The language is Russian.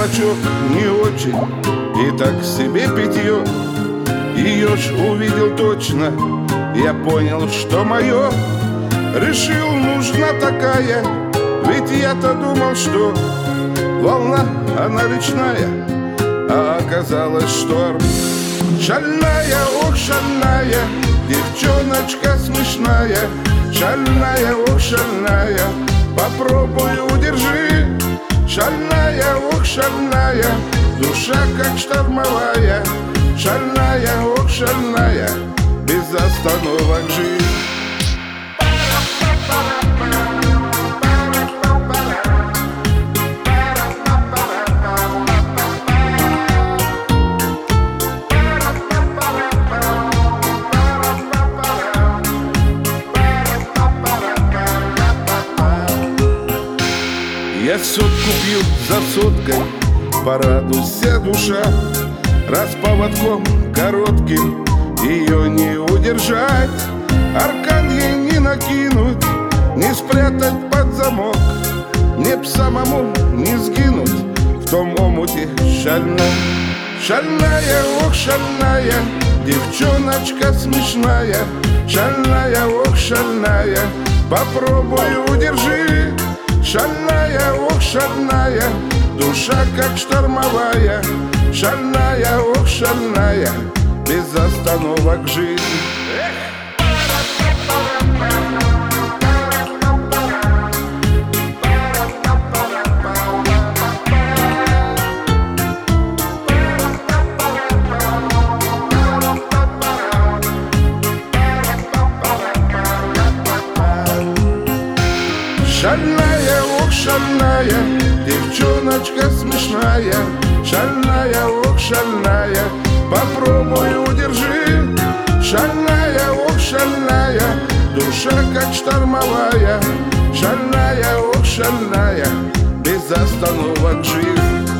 бачок не очень, и так себе питье. Ее ж увидел точно, я понял, что мое. Решил, нужна такая, ведь я-то думал, что волна, она речная, а оказалось шторм. Шальная, ох, шальная, девчоночка смешная. Шальная, ох, шальная, попробуй удержи. Шальная, ох, шальная, душа как штормовая. Шальная, ох, шальная, без остановок жизнь. Я сотку пью за соткой, порадуйся, душа. Раз поводком коротким ее не удержать, аркан ей не накинуть, не спрятать под замок, мне б самому не сгинуть в том омуте шальном. Шальная, ох, шальная, девчоночка смешная. Шальная, ох, шальная, попробуй удержи. Шальная, ох, шальная, душа как штормовая. Шальная, ох, шальная, без остановок жизнь. Шальная, ох, шальная, девчоночка смешная. Шальная, ох, шальная, попробуй удержи. Шальная, ох, шальная, душа как штормовая. Шальная, ох, шальная, без остановок жизнь.